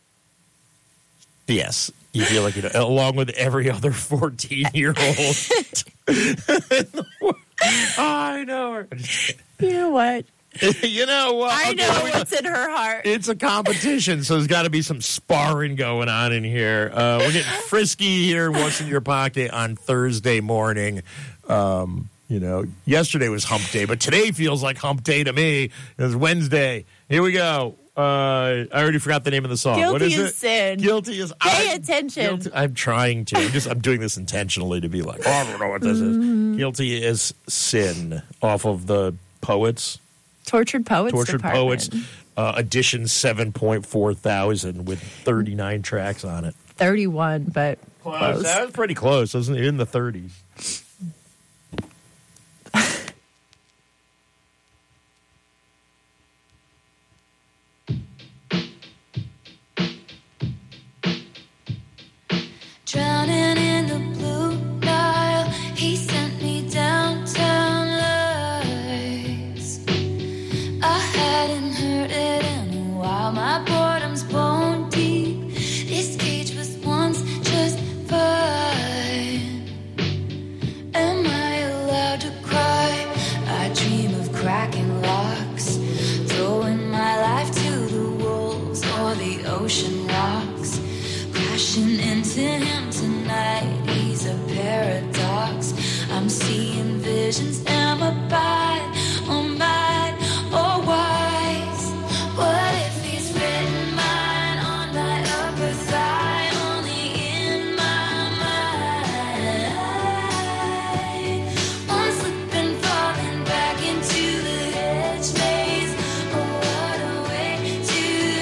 yes, you feel like you know, along with every other fourteen-year-old. I know her. You know what? You know what? I Okay, know we- what's in her heart. It's a competition, so there's got to be some sparring going on in here. Uh, we're getting frisky here. What's in your pocket on Thursday morning? Um, you know, yesterday was hump day, but today feels like hump day to me. It's Wednesday. Here we go. Uh, I already forgot the name of the song. what Guilty is is it? sin. Guilty is. Pay I- attention. guilty- I'm trying to. I'm just. I'm doing this intentionally to be like, oh, I don't know what this Mm-hmm. is. Guilty is sin off of the Poets. Tortured Poets Tortured Department. Poets, uh, edition seven point four thousand with thirty-nine tracks on it. thirty-one, but close. That was pretty close, wasn't it? In the thirties. Drowning in the blue Nile, he sent me downtown lies. I hadn't heard it in a while. My boredom's bone deep. This cage was once just fine. Am I allowed to cry? I dream of cracking locks, throwing my life to the wolves or the ocean rocks. Crashing into him tonight, he's a paradox. I'm seeing visions, am I bad or mad or wise? What if he's written mine on my upper thigh, only in my mind? I'm slipping, falling back into the hedge maze. Oh, what a way to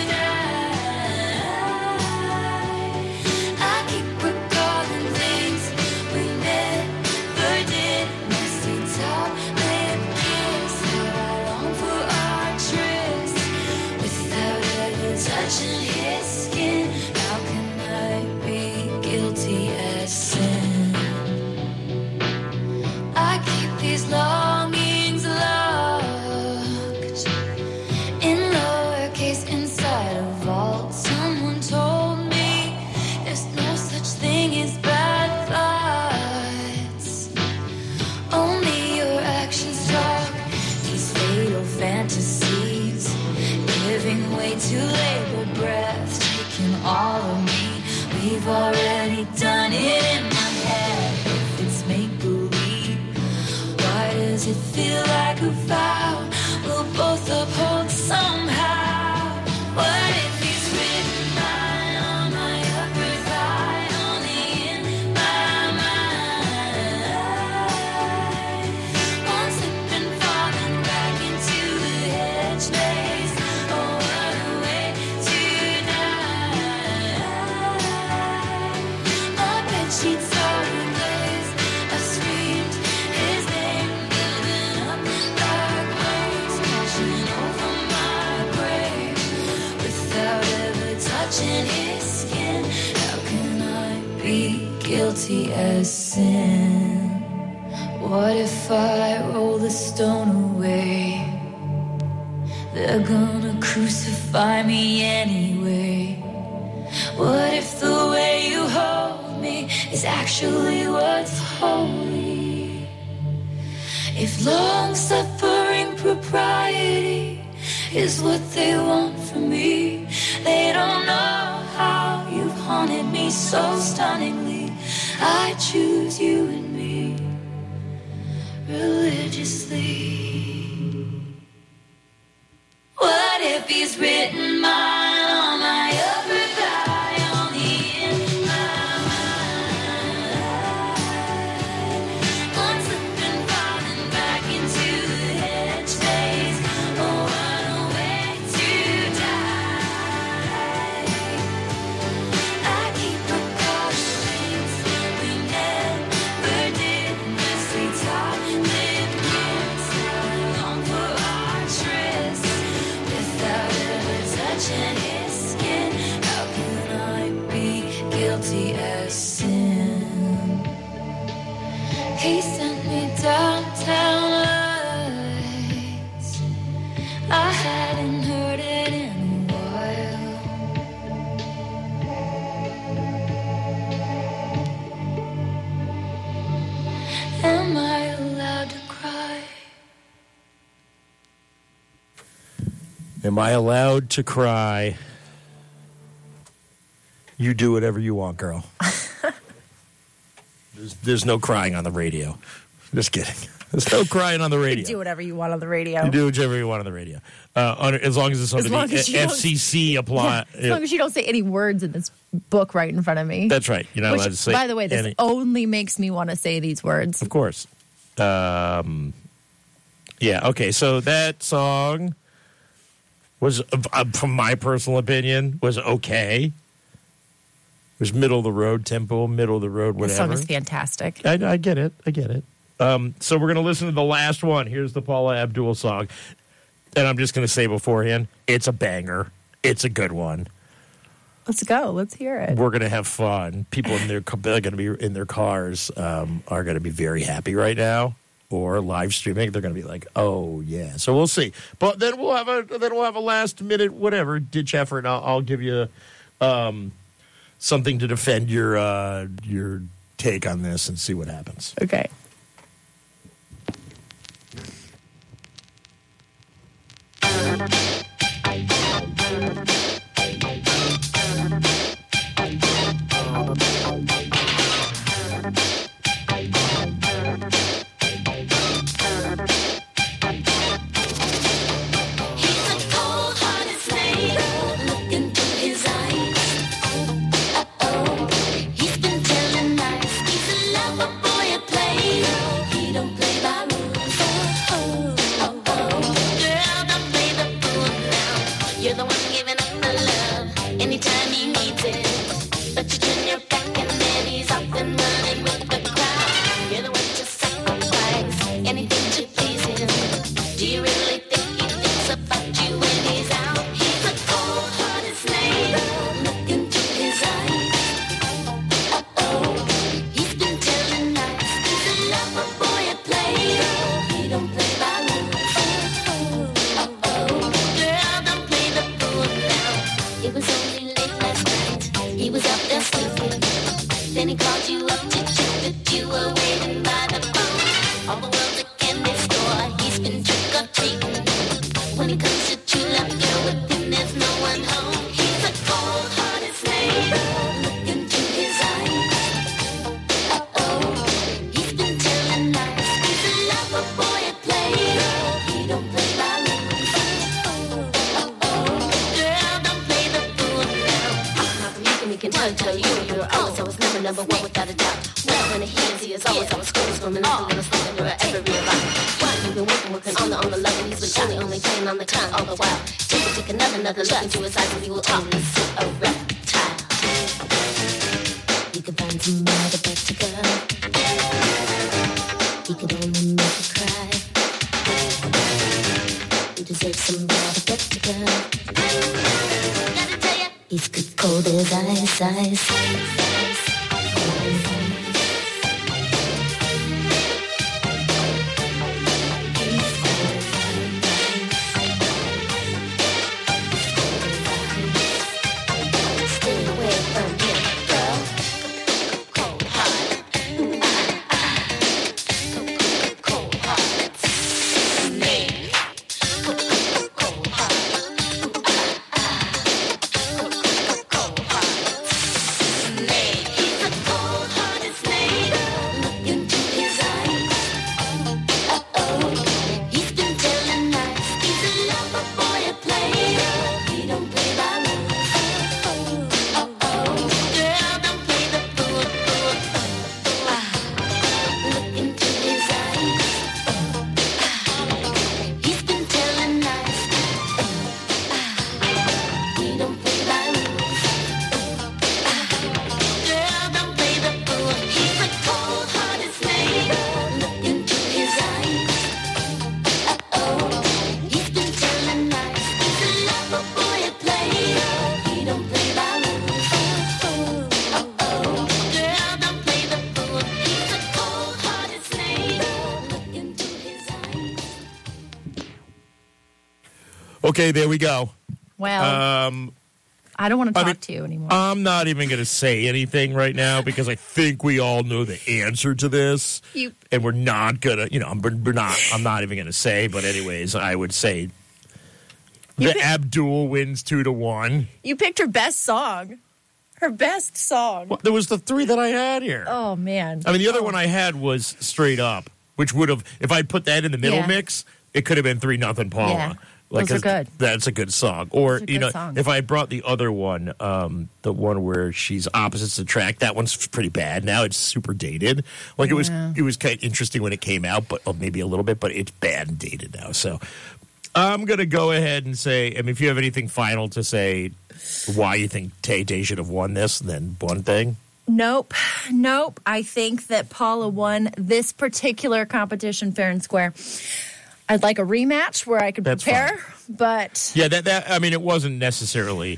die. I keep recalling things we never did. Messy top lip kiss. How I long for our tryst without ever touching his skin. How can I be guilty as sin? I keep these longings locked in lowercase inside a vault. Someone told me there's no such thing as bad thoughts. Only your actions talk. These fatal fantasies giving way to labor breath, taking all of me. We've already done it in my head. If it's make believe, why does it feel like a vow we'll both uphold somehow? What if he's written mine on my upper thigh, only in my mind? One slip and falling guilty as sin? What if I roll the stone away? They're gonna crucify me anyway. What if the way you hold me is actually what's holy? If long-suffering propriety is what they want from me, they don't know how you've haunted me so stunningly. I choose you and me religiously. What if he's written mine on my upper thigh, only in my mind? I'm slipping, falling back into the headspace. Oh, what a way to die. I keep precautions we never did, unless we talk, live years, long for our tryst. Without ever touching his skin, how can I be guilty as sin? He sent me downtown lights. I hadn't heard it in a while. Am I allowed to cry? Am I allowed to cry? You do whatever you want, girl. there's, there's no crying on the radio. Just kidding. There's no crying on the radio. You do whatever you want on the radio. You do whatever you want on the radio. Uh, under, as long as it's under long the as you F don't- C C apply. As long as you don't say any words in this book right in front of me. That's right. You're not Which, allowed to say by the way, this any- only makes me want to say these words. Of course. Um, yeah, okay. So that song was, uh, from my personal opinion, was okay. It was middle of the road tempo, middle of the road, whatever. This song is fantastic. I, I get it. I get it. Um, so we're going to listen to the last one. Here's the Paula Abdul song. And I'm just going to say beforehand, it's a banger. It's a good one. Let's go. Let's hear it. We're going to have fun. People in their they're going to be in their cars um, are going to be very happy right now. Or live streaming, they're going to be like, "Oh yeah." So we'll see. But then we'll have a then we'll have a last minute whatever ditch effort. And I'll, I'll give you um, something to defend your uh, your take on this and see what happens. Okay. You're the one giving up the love anytime he needs it. But you turn your back and then he's off and running with the crowd. You're the one to sacrifice anything to please him. Do you really think he thinks about you when he's out? He's a cold-hearted slave. Look into his eyes. Uh-oh, he's been telling lies. He's a lover boy at play. He don't play by rules. Uh-oh, girl, don't play the fool now. It was only late last night. He was out there sleeping. Then he called you up to check that you were waiting by the phone. All the world's a candy store. He's been trick or treating. When he comes to true love, girl, with him there's no one home. He's a cold-hearted slave. Look into his eyes. Uh-oh, he's been telling lies. He's a lover boy at play. He don't play by rules. Uh-oh, girl, don't play the fool now. Uh-huh, you can, you can tell, tell you, you're always, always never number one without a doubt. Well, when he hears, he is always, always screaming, swimming, a little sleeping, you're every about. Why you been working, working on the, on the love, and he's been surely only playing on the tongue all the while. Take it, take another, another look into his eyes, and he will only see a reptile. You can find somebody better, girl. He could only make you cry. You deserve somebody better, girl. Gotta tell ya, he's good cold as ice, ice, ice, ice. Okay, there we go. Well, Um, I don't want to talk I mean, to you anymore. I'm not even going to say anything right now because I think we all know the answer to this, You- and we're not gonna. You know, I'm, we're not. I'm not even going to say. But anyways, I would say You the pick- Abdul wins two to one. You picked her best song. Her best song. Well, there was the three that I had here. Oh, man. I mean, the other Oh. one I had was Straight Up, which would have, if I put that in the middle Yeah. mix, it could have been three nothing Paula. Yeah. Those are 'cause good. That's a good song. Or Those are you good know, songs. if I had brought the other one, um, the one where she's opposites attract, that one's pretty bad. Now it's super dated. Like it was, Yeah. it was kind of interesting when it came out, but or maybe a little bit, but it's bad and dated now. So I'm gonna go ahead and say, I mean, if you have anything final to say, why you think Tay Tay should have won this, then one thing. Nope. Nope. I think that Paula won this particular competition fair and square. I'd like a rematch where I could That's prepare, but Yeah, that that I mean, it wasn't necessarily.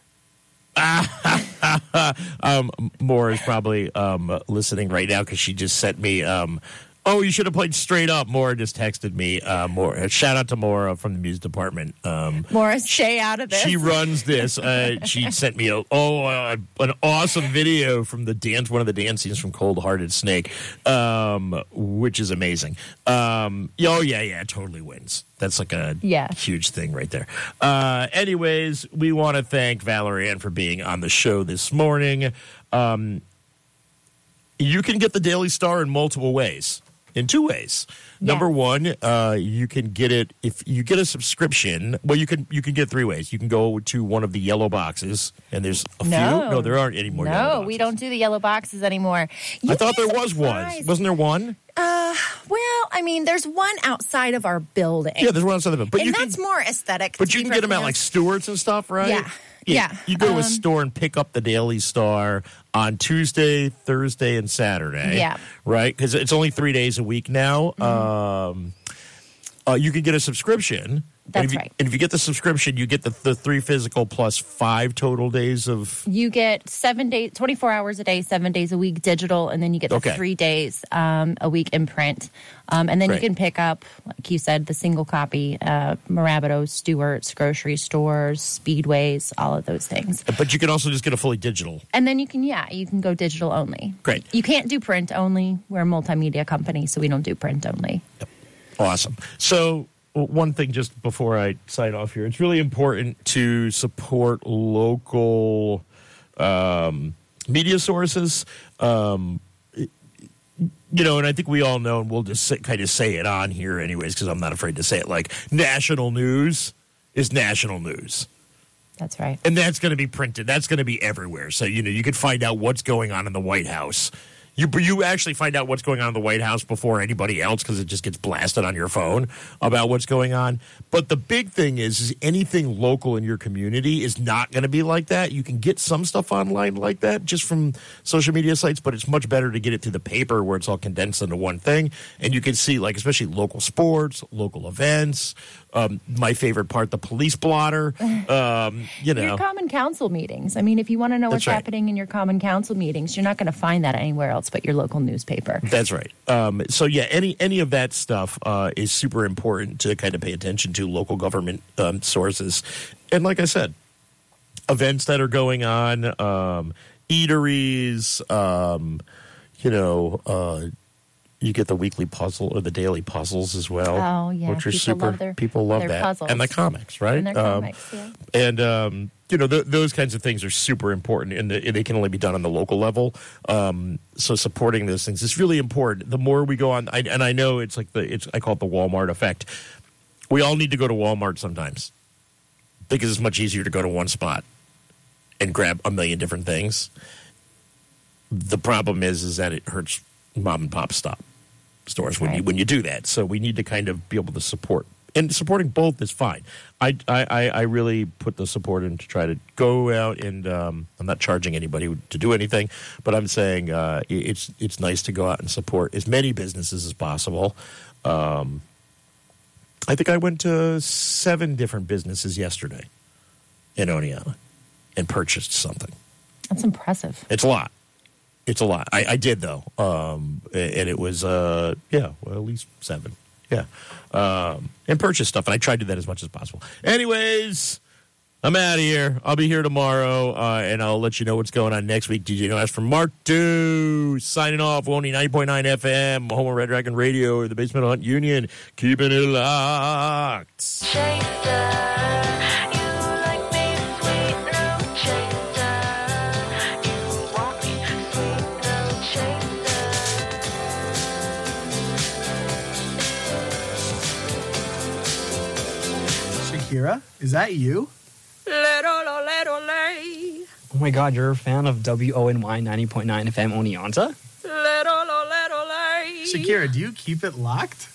um, Maura is probably um, listening right now because she just sent me. Um, oh, you should have played Straight Up. Maura just texted me. Uh, Maura, shout out to Maura from the music department. Um, Morris, stay out of this. she runs this. Uh, she sent me a oh uh, an awesome video from the dance, one of the dance scenes from Cold Hearted Snake, um, which is amazing. Um, oh yeah, yeah, totally wins. That's like a Yeah. huge thing right there. Uh, anyways, we want to thank Valerie Ann for being on the show this morning. Um, you can get the Daily Star in multiple ways. In two ways. Yeah. Number one, uh, you can get it if you get a subscription. Well, you can you can get it three ways. You can go to one of the yellow boxes, and there's a No. few. No, there aren't any more. yellow No, boxes. we don't do the yellow boxes anymore. I You'd thought be there was one. surprised. Wasn't there one? Uh, well, I mean, there's one outside of our building. Yeah, there's one outside of it. But and you that's can, more aesthetic. but to you be can get them at perfectly like honest. Stewart's and stuff, right? Yeah. Yeah. You go to a Um, store and pick up the Daily Star on Tuesday, Thursday, and Saturday. Yeah. Right? Because it's only three days a week now. Mm-hmm. Um, uh, you can get a subscription. and That's if you, right. And if you get the subscription, you get the, the three physical plus five total days of. You get seven days, twenty-four hours a day, seven days a week digital, and then you get the Okay. three days um, a week in print. Um, and then Great. you can pick up, like you said, the single copy, uh, Marabitos, Stewart's, grocery stores, Speedways, all of those things. But you can also just get a fully digital. And then you can, yeah, you can go digital only. Great. You can't do print only. We're a multimedia company, so we don't do print only. Awesome. So, w- one thing just before I sign off here, it's really important to support local um, media sources. Um, it- you know, and I think we all know, and we'll just say, kind of say it on here anyways, because I'm not afraid to say it, like national news is national news. That's right. And that's going to be printed. That's going to be everywhere. So, you know, you can find out what's going on in the White House. You you actually find out what's going on in the White House before anybody else because it just gets blasted on your phone about what's going on. But the big thing is, is anything local in your community is not going to be like that. You can get some stuff online like that just from social media sites, but it's much better to get it through the paper where it's all condensed into one thing. And you can see, like, especially local sports, local events. Um, my favorite part, the police blotter. Um, you know, Your common council meetings. I mean, if you want to know what's That's right. happening in your common council meetings, you're not going to find that anywhere else but your local newspaper. That's right. Um, so yeah, any any of that stuff uh, is super important to kind of pay attention to local government um, sources, and like I said, events that are going on, um, eateries, um, you know. Uh, You get the weekly puzzle or the daily puzzles as well. Oh, yeah. Which are People super. love their- people love their that. puzzles. And the comics, right? And their Um, comics, yeah. And, um, you know, th- those kinds of things are super important, and the, they can only be done on the local level. Um, so supporting those things is really important. The more we go on, I, and I know it's like the, it's I call it the Walmart effect. We all need to go to Walmart sometimes because it's much easier to go to one spot and grab a million different things. The problem is, is that it hurts mom and pop stop stores when Right. you when you do that. So we need to kind of be able to support, and supporting both is fine. I I, I really put the support in to try to go out and um, I'm not charging anybody to do anything, but I'm saying uh, it's it's nice to go out and support as many businesses as possible. Um, I think I went to seven different businesses yesterday in Oneonta and purchased something. That's impressive. It's a lot. It's a lot. I, I did though, um, and it was uh, yeah, well, at least seven. Yeah. Um, and purchase stuff. And I try to do that as much as possible. Anyways, I'm out of here. I'll be here tomorrow, uh, and I'll let you know what's going on next week. D J Noise from Mark two, signing off. Only ninety point nine F M, home of Red Dragon Radio, or the Basement Hunt Union. Keeping it locked. Shakira, is that you? Oh my God, you're a fan of W O N Y ninety point nine F M Oneonta? Shakira, do you keep it locked?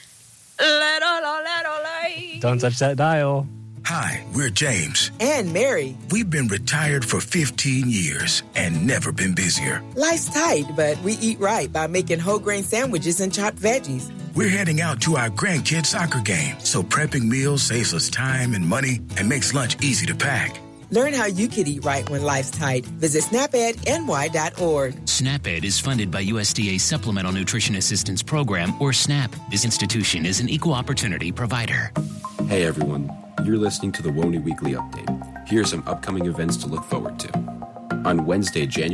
Don't touch that dial. Hi, we're James. And Mary. We've been retired for fifteen years and never been busier. Life's tight, but we eat right by making whole grain sandwiches and chopped veggies. We're heading out to our grandkids' soccer game, so prepping meals saves us time and money and makes lunch easy to pack. Learn how you could eat right when life's tight. Visit snap ed N Y dot org. SNAP-Ed is funded by U S D A Supplemental Nutrition Assistance Program, or SNAP. This institution is an equal opportunity provider. Hey everyone, you're listening to the W O N Y Weekly Update. Here are some upcoming events to look forward to. On Wednesday, January